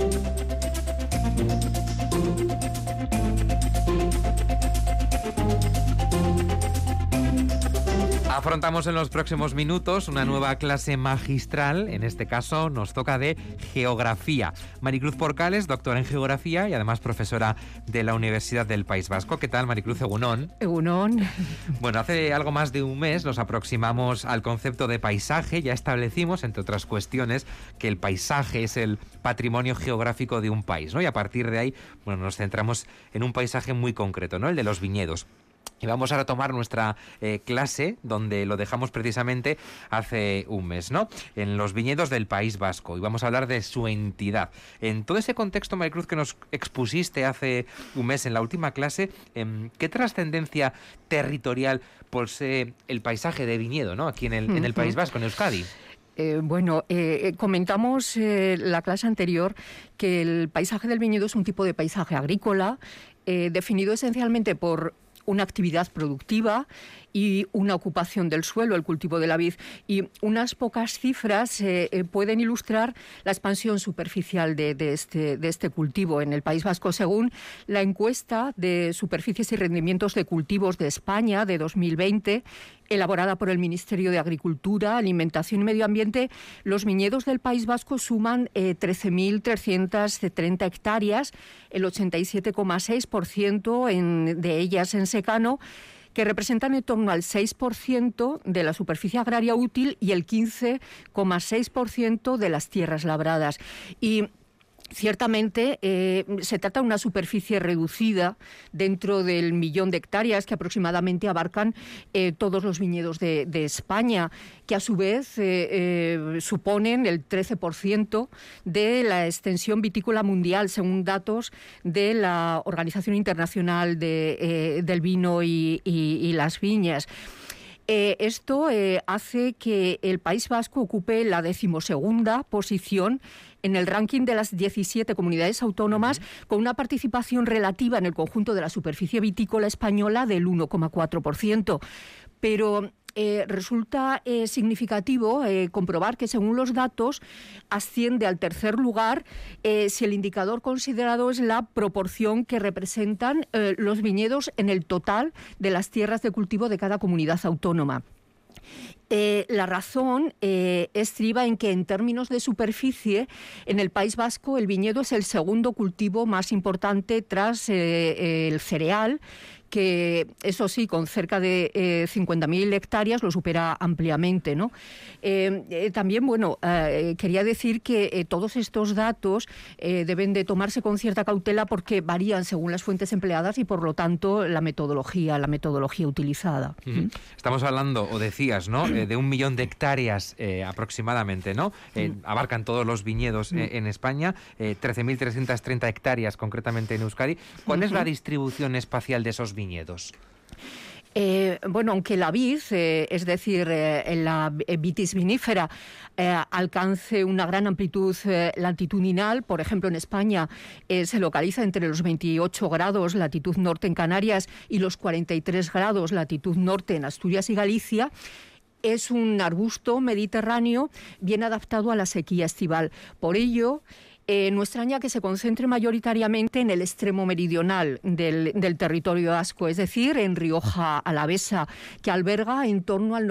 Afrontamos en los próximos minutos una nueva clase magistral. En este caso nos toca de geografía. Maricruz Porcales, doctora en geografía y además profesora de la Universidad del País Vasco. ¿Qué tal, Maricruz? Egunon. Egunon. Bueno, hace algo más de un mes nos aproximamos al concepto de paisaje. Ya establecimos, entre otras cuestiones, que el paisaje es el patrimonio geográfico de un país, ¿no? Y a partir de ahí, bueno, nos centramos en un paisaje muy concreto, ¿no? El de los viñedos. Y vamos a retomar nuestra clase, donde lo dejamos precisamente hace un mes, ¿no? En los viñedos del País Vasco. Y vamos a hablar de su entidad. En todo ese contexto, Maricruz, que nos expusiste hace un mes en la última clase, ¿qué trascendencia territorial posee el paisaje de viñedo, ¿no? Aquí en el País Vasco, en Euskadi? Comentamos la clase anterior que el paisaje del viñedo es un tipo de paisaje agrícola definido esencialmente por una actividad productiva y una ocupación del suelo, el cultivo de la vid. Y unas pocas cifras pueden ilustrar la expansión superficial de este cultivo en el País Vasco. Según la encuesta de superficies y rendimientos de cultivos de España de 2020, elaborada por el Ministerio de Agricultura, Alimentación y Medio Ambiente, los viñedos del País Vasco suman 13.330 hectáreas, el 87,6% de ellas en secano, que representan en torno al 6% de la superficie agraria útil y el 15,6% de las tierras labradas. Y ciertamente se trata de una superficie reducida dentro del 1.000.000 de hectáreas que aproximadamente abarcan todos los viñedos de España, que a su vez suponen el 13% de la extensión vitícola mundial, según datos de la Organización Internacional del Vino y las Viñas. Esto hace que el País Vasco ocupe la 12ª posición en el ranking de las 17 comunidades autónomas, con una participación relativa en el conjunto de la superficie vitícola española del 1,4%. Pero resulta significativo comprobar que, según los datos, asciende al tercer lugar si el indicador considerado es la proporción que representan los viñedos en el total de las tierras de cultivo de cada comunidad autónoma. La razón estriba en que, en términos de superficie, en el País Vasco el viñedo es el segundo cultivo más importante tras el cereal, que eso sí, con cerca de 50.000 hectáreas lo supera ampliamente, ¿no? También, quería decir que todos estos datos deben de tomarse con cierta cautela porque varían según las fuentes empleadas y, por lo tanto, la metodología utilizada. Estamos hablando, o decías, ¿no?, de 1.000.000 de hectáreas aproximadamente, ¿no? Abarcan todos los viñedos en España, 13.330 hectáreas concretamente en Euskadi. ¿Cuál es la distribución espacial de esos viñedos? Aunque la vid, es decir, la vitis vinífera, alcance una gran amplitud latitudinal, por ejemplo, en España se localiza entre los 28 grados latitud norte en Canarias y los 43 grados latitud norte en Asturias y Galicia, es un arbusto mediterráneo bien adaptado a la sequía estival. Por ello, no extraña que se concentre mayoritariamente en el extremo meridional del territorio vasco, es decir, en Rioja Alavesa, que alberga en torno al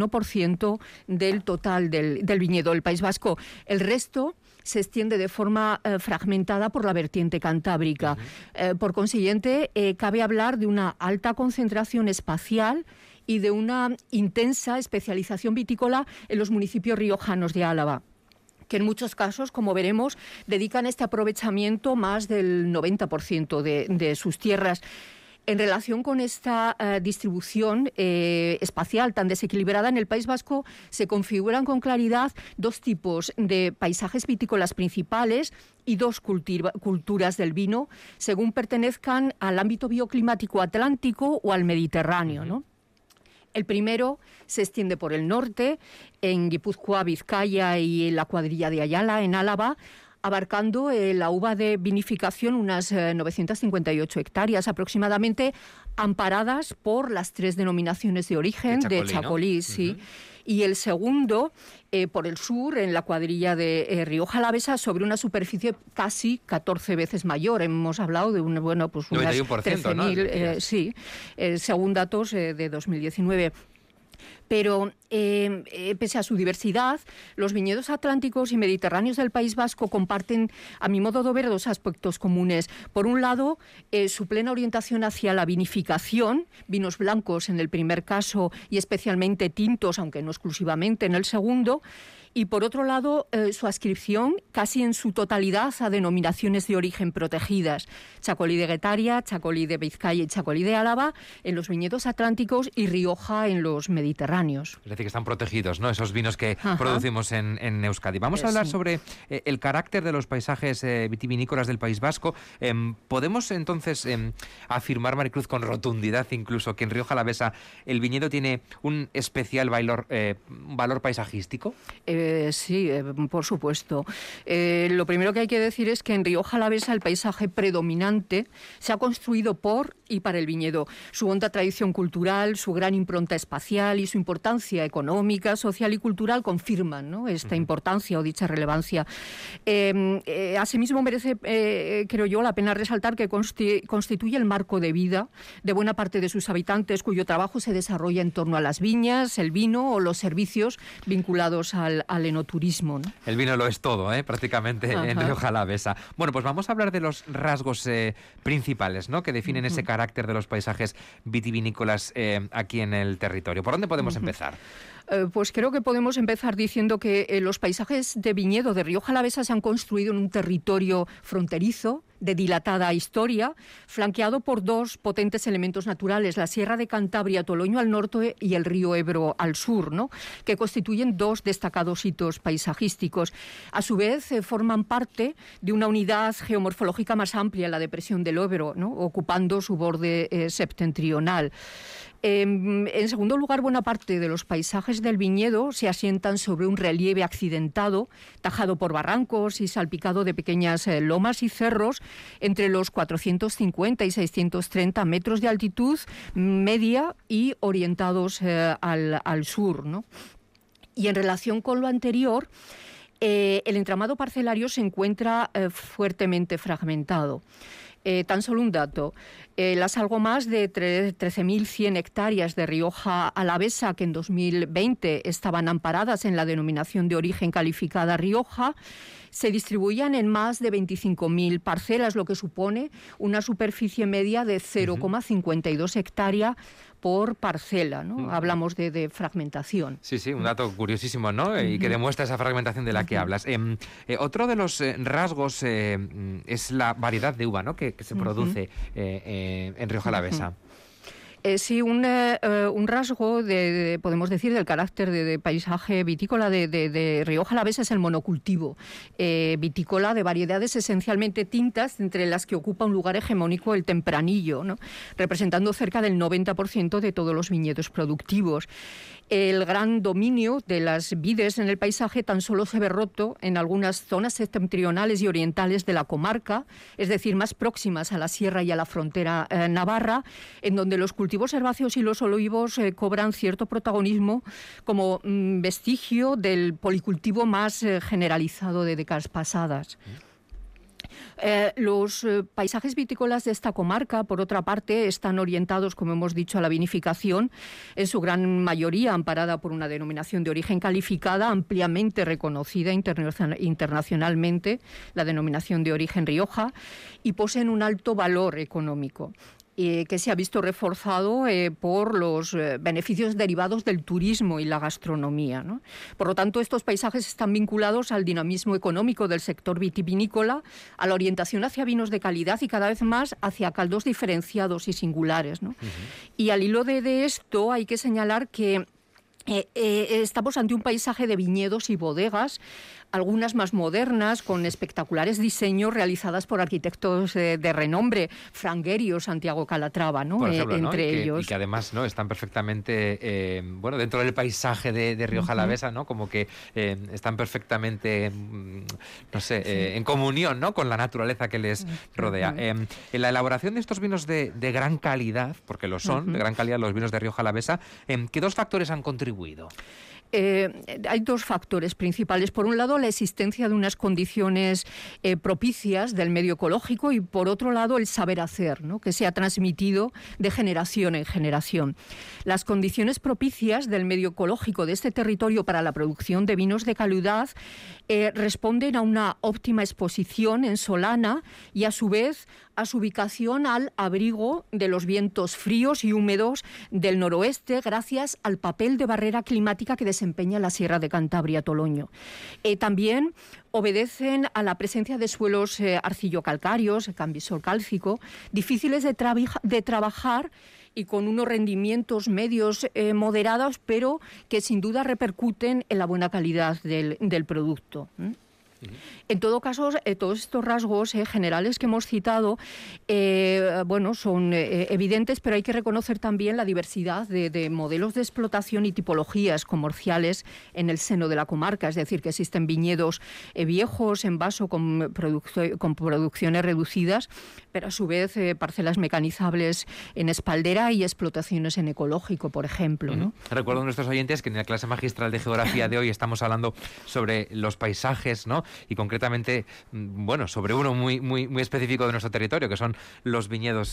91% del total del viñedo del País Vasco. El resto se extiende de forma fragmentada por la vertiente cantábrica. Por consiguiente, cabe hablar de una alta concentración espacial y de una intensa especialización vitícola en los municipios riojanos de Álava, que en muchos casos, como veremos, dedican este aprovechamiento más del 90% de sus tierras. En relación con esta distribución espacial tan desequilibrada, en el País Vasco se configuran con claridad dos tipos de paisajes vitícolas principales y dos culturas del vino, según pertenezcan al ámbito bioclimático atlántico o al Mediterráneo, ¿no? El primero se extiende por el norte, en Guipúzcoa, Vizcaya y la cuadrilla de Ayala, en Álava, abarcando la uva de vinificación unas 958 hectáreas aproximadamente, amparadas por las tres denominaciones de origen de Chacolí, ¿no? Sí. y el segundo por el sur, en la cuadrilla de Rioja Alavesa, sobre una superficie casi 14 veces mayor. Hemos hablado de unas 13.000, ¿no? Sí, según datos de 2019. Pero pese a su diversidad, los viñedos atlánticos y mediterráneos del País Vasco comparten, a mi modo de ver, dos aspectos comunes. Por un lado, su plena orientación hacia la vinificación, vinos blancos en el primer caso y especialmente tintos, aunque no exclusivamente en el segundo. Y por otro lado, su adscripción casi en su totalidad a denominaciones de origen protegidas. Chacolí de Guetaria, Chacolí de Vizcaya y Chacolí de Álava en los viñedos atlánticos y Rioja en los mediterráneos. Es decir, que están protegidos, ¿no?, esos vinos que producimos en Euskadi. Vamos a hablar sobre el carácter de los paisajes vitivinícolas del País Vasco. ¿Podemos entonces afirmar, Maricruz, con rotundidad incluso, que en Rioja Alavesa el viñedo tiene un especial valor paisajístico? Sí, por supuesto. Lo primero que hay que decir es que en Rioja Alavesa el paisaje predominante se ha construido por y para el viñedo. Su honda tradición cultural, su gran impronta espacial y su importancia económica, social y cultural confirman, ¿no?, esta importancia o dicha relevancia. Asimismo merece, creo yo, la pena resaltar que constituye el marco de vida de buena parte de sus habitantes, cuyo trabajo se desarrolla en torno a las viñas, el vino o los servicios vinculados al enoturismo, ¿no? El vino lo es todo, prácticamente, en Rioja Alavesa. Bueno, pues vamos a hablar de los rasgos principales, ¿no?, que definen ese carácter de los paisajes vitivinícolas aquí en el territorio. ¿Por dónde podemos empezar? Pues creo que podemos empezar diciendo que los paisajes de viñedo de Rioja Alavesa se han construido en un territorio fronterizo, de dilatada historia, flanqueado por dos potentes elementos naturales, la Sierra de Cantabria, Toloño al norte y el río Ebro al sur, ¿no?, que constituyen dos destacados hitos paisajísticos. A su vez, forman parte de una unidad geomorfológica más amplia, la depresión del Ebro, ¿no?, ocupando su borde septentrional. En segundo lugar, buena parte de los paisajes del viñedo se asientan sobre un relieve accidentado, tajado por barrancos y salpicado de pequeñas lomas y cerros entre los 450 y 630 metros de altitud media y orientados al sur, ¿no? Y en relación con lo anterior, el entramado parcelario se encuentra fuertemente fragmentado. Tan solo un dato, las algo más de 13.100 hectáreas de Rioja Alavesa que en 2020 estaban amparadas en la denominación de origen calificada Rioja, se distribuían en más de 25.000 parcelas, lo que supone una superficie media de 0,52 hectáreas por parcela, ¿no? Hablamos de fragmentación. Sí, un dato curiosísimo, ¿no? Y que demuestra esa fragmentación de la que hablas. Otro de los rasgos es la variedad de uva, ¿no?, que se produce en Rioja Alavesa. Sí, un rasgo, podemos decir, del carácter de paisaje vitícola de Rioja Alavesa es el monocultivo vitícola de variedades esencialmente tintas, entre las que ocupa un lugar hegemónico el tempranillo, ¿no?, representando cerca del 90% de todos los viñedos productivos. El gran dominio de las vides en el paisaje tan solo se ve roto en algunas zonas septentrionales y orientales de la comarca, es decir, más próximas a la sierra y a la frontera navarra, en donde los cultivos herbáceos y los olivos cobran cierto protagonismo como vestigio del policultivo más generalizado de décadas pasadas. Los paisajes vitícolas de esta comarca, por otra parte, están orientados, como hemos dicho, a la vinificación, en su gran mayoría amparada por una denominación de origen calificada, ampliamente reconocida internacionalmente, la denominación de origen Rioja, y poseen un alto valor económico, que se ha visto reforzado por los beneficios derivados del turismo y la gastronomía, ¿no? Por lo tanto, estos paisajes están vinculados al dinamismo económico del sector vitivinícola, a la orientación hacia vinos de calidad y cada vez más hacia caldos diferenciados y singulares, ¿no? Y al hilo de esto hay que señalar que estamos ante un paisaje de viñedos y bodegas, algunas más modernas, con espectaculares diseños realizadas por arquitectos de renombre, Franguerio, Santiago Calatrava, ¿no? Por ejemplo, entre ellos. Y que además, ¿no?, están perfectamente, dentro del paisaje de Rioja Alavesa, ¿no?, como que están perfectamente, en comunión, ¿no?, con la naturaleza que les rodea. En la elaboración de estos vinos de gran calidad, porque lo son, de gran calidad los vinos de Rioja Alavesa, ¿qué dos factores han contribuido? Hay dos factores principales. Por un lado, la existencia de unas condiciones propicias del medio ecológico y, por otro lado, el saber hacer, ¿no?, que se ha transmitido de generación en generación. Las condiciones propicias del medio ecológico de este territorio para la producción de vinos de calidad responden a una óptima exposición en Solana y, a su vez, a su ubicación al abrigo de los vientos fríos y húmedos del noroeste, gracias al papel de barrera climática que desempeña la Sierra de Cantabria-Toloño. También obedecen a la presencia de suelos arcillo-calcáreos, cambisol cálcico, difíciles de trabajar y con unos rendimientos medios moderados, pero que sin duda repercuten en la buena calidad del producto. En todo caso, todos estos rasgos generales que hemos citado son evidentes, pero hay que reconocer también la diversidad de modelos de explotación y tipologías comerciales en el seno de la comarca. Es decir, que existen viñedos viejos en vaso con producciones reducidas, pero a su vez parcelas mecanizables en espaldera y explotaciones en ecológico, por ejemplo, ¿no? Recuerdo a nuestros oyentes que en la clase magistral de geografía de hoy estamos hablando sobre los paisajes, ¿no? Y concretamente, sobre uno muy específico de nuestro territorio, que son los viñedos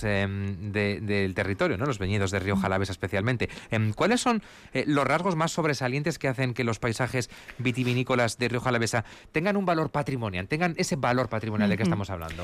del territorio, ¿no?, los viñedos de Rioja Alavesa especialmente. ¿Cuáles son los rasgos más sobresalientes que hacen que los paisajes vitivinícolas de Rioja Alavesa tengan un valor patrimonial, tengan ese valor patrimonial de que estamos hablando?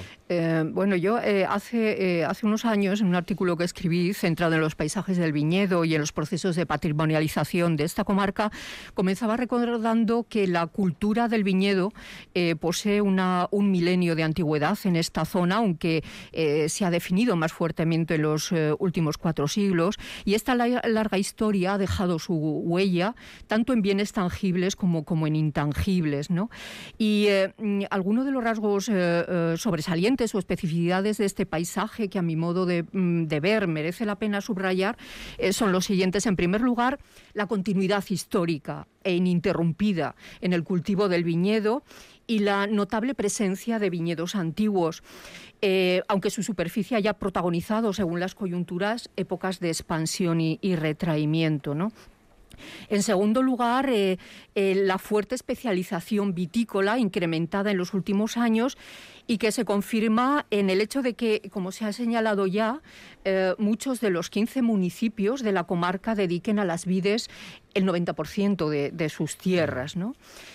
Yo hace unos años, en un artículo que escribí centrado en los paisajes del viñedo y en los procesos de patrimonialización de esta comarca, comenzaba recordando que la cultura del viñedo posee un milenio de antigüedad en esta zona, aunque se ha definido más fuertemente en los últimos 4 siglos, y esta larga historia ha dejado su huella tanto en bienes tangibles como en intangibles, ¿no? Y algunos de los rasgos sobresalientes o especificidades de este paisaje que, a mi modo de ver, merece la pena subrayar son los siguientes. En primer lugar, la continuidad histórica e ininterrumpida en el cultivo del viñedo y la notable presencia de viñedos antiguos, aunque su superficie haya protagonizado, según las coyunturas, épocas de expansión y retraimiento, ¿no? En segundo lugar, la fuerte especialización vitícola incrementada en los últimos años y que se confirma en el hecho de que, como se ha señalado ya, muchos de los 15 municipios de la comarca dediquen a las vides el 90% de sus tierras, ¿no?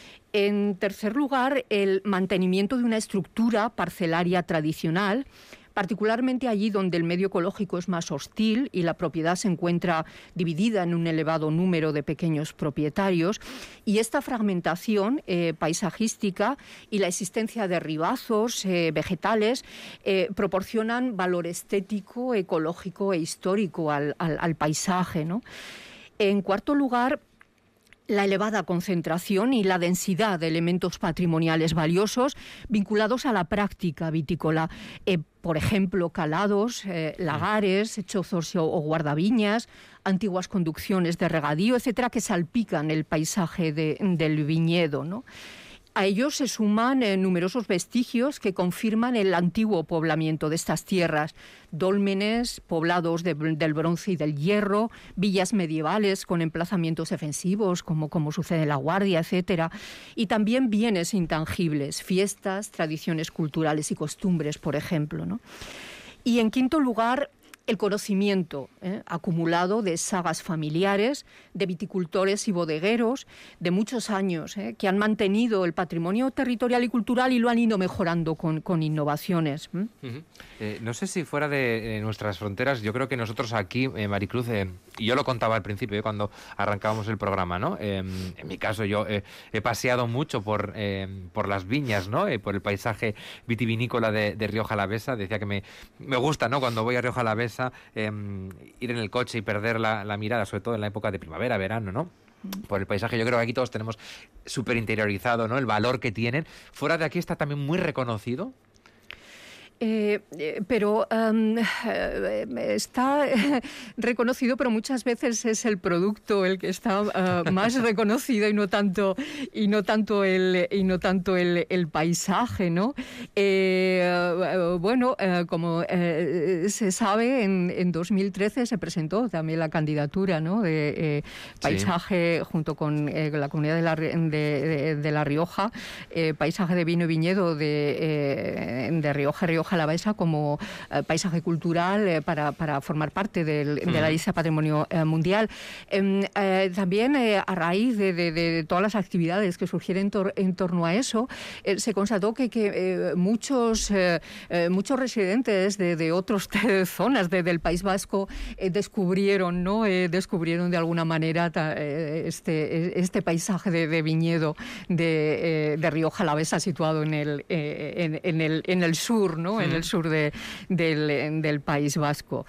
En tercer lugar, el mantenimiento de una estructura parcelaria tradicional, particularmente allí donde el medio ecológico es más hostil y la propiedad se encuentra dividida en un elevado número de pequeños propietarios. Y esta fragmentación paisajística y la existencia de ribazos vegetales proporcionan valor estético, ecológico e histórico al paisaje, ¿no? En cuarto lugar, la elevada concentración y la densidad de elementos patrimoniales valiosos vinculados a la práctica vitícola. Por ejemplo, calados, lagares, chozos o guardaviñas, antiguas conducciones de regadío, etcétera, que salpican el paisaje del viñedo, ¿no? A ellos se suman numerosos vestigios que confirman el antiguo poblamiento de estas tierras: dólmenes, poblados del bronce y del hierro, villas medievales con emplazamientos defensivos, como sucede en La Guardia, etcétera, y también bienes intangibles, fiestas, tradiciones culturales y costumbres, por ejemplo, ¿no? Y en quinto lugar, el conocimiento acumulado de sagas familiares, de viticultores y bodegueros de muchos años, que han mantenido el patrimonio territorial y cultural y lo han ido mejorando con innovaciones. No sé si fuera de nuestras fronteras, yo creo que nosotros aquí, Maricruz, y yo lo contaba al principio, cuando arrancábamos el programa, ¿no? En mi caso, yo he paseado mucho por las viñas, ¿no? Por el paisaje vitivinícola de Rioja Alavesa. Decía que me gusta, ¿no?, cuando voy a Rioja Alavesa, ir en el coche y perder la mirada, sobre todo en la época de primavera, verano, ¿no?, por el paisaje. Yo creo que aquí todos tenemos súper interiorizado, ¿no?, el valor que tienen. ¿Fuera de aquí está también muy reconocido? Pero está reconocido, pero muchas veces es el producto el que está más reconocido y no tanto el paisaje, ¿no? Como se sabe, en 2013 se presentó también la candidatura, ¿no?, de paisaje, sí, junto con la comunidad de La Rioja, paisaje de vino y viñedo de Rioja Alavesa, como paisaje cultural para formar parte de la lista Patrimonio Mundial. También a raíz de todas las actividades que surgieron en torno a eso, se constató que muchos residentes de otras zonas del País Vasco descubrieron de alguna manera este paisaje de viñedo de Rioja Alavesa, situado en el sur, ¿no? En el sur del País Vasco.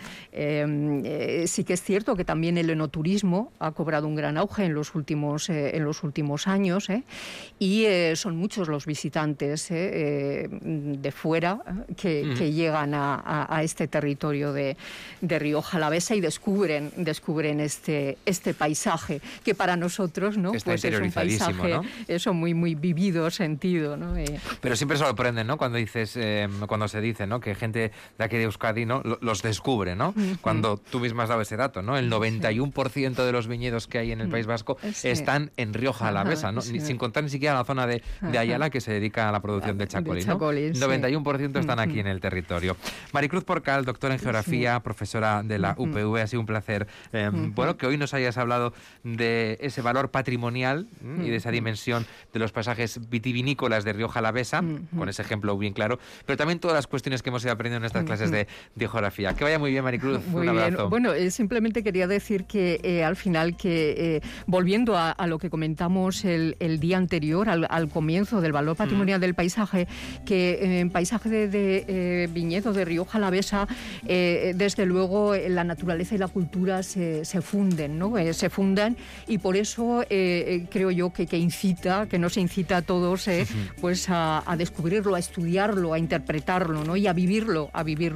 Sí que es cierto que también el enoturismo ha cobrado un gran auge en los últimos años, y son muchos los visitantes de fuera que llegan a este territorio de Rioja Alavesa y descubren este paisaje, que para nosotros, ¿no?, está, pues es un paisaje, ¿no?, eso muy, muy vivido, sentido, ¿no? Pero siempre sorprende, ¿no?, cuando se dice, ¿no?, que gente de aquí de Euskadi, ¿no?, los descubre, ¿no? Cuando tú misma has dado ese dato, ¿no? El 91% de los viñedos que hay en el País Vasco están en Rioja Alavesa, ¿no? Sin contar ni siquiera la zona de Ayala, que se dedica a la producción de chacolí, ¿no? 91% están aquí en el territorio. Maricruz Porcal, doctora en Geografía, profesora de la UPV, ha sido un placer, que hoy nos hayas hablado de ese valor patrimonial y de esa dimensión de los pasajes vitivinícolas de Rioja Alavesa, con ese ejemplo bien claro, pero también todas las cuestiones que hemos ido aprendiendo en estas clases de geografía. Que vaya muy bien, Maricruz. Muy un abrazo. Bien. Bueno, simplemente quería decir que al final, volviendo a lo que comentamos el día anterior, al comienzo del valor patrimonial del paisaje, que en paisaje de viñedo de Rioja Alavesa, desde luego la naturaleza y la cultura se funden, ¿no? Se fundan, y por eso creo yo que nos incita a todos pues a descubrirlo, a estudiarlo, a interpretarlo, ¿no?, y a vivirlo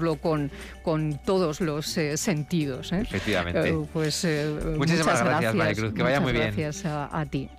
con todos los sentidos. Efectivamente. Muchas Muchísimas gracias, Maricruz. Que vaya muy bien. Gracias a ti.